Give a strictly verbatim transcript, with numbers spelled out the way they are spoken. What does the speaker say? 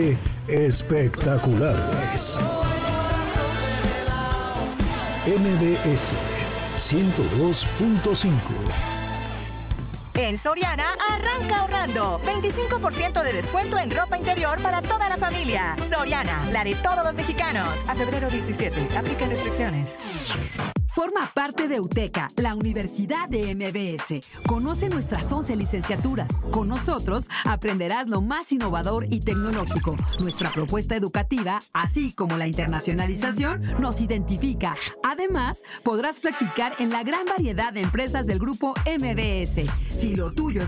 de espectaculares. M B S ciento dos punto cinco. En Soriana, arranca ahorrando. veinticinco por ciento de descuento en ropa interior para toda la familia. Soriana, la de todos los mexicanos. A febrero diecisiete, aplican restricciones. Forma parte de UTECA, la Universidad de M B S. Conoce nuestras once licenciaturas. Con nosotros aprenderás lo más innovador y tecnológico. Nuestra propuesta educativa, así como la internacionalización, nos identifica. Además, podrás practicar en la gran variedad de empresas del grupo M B S. Si lo tuyo es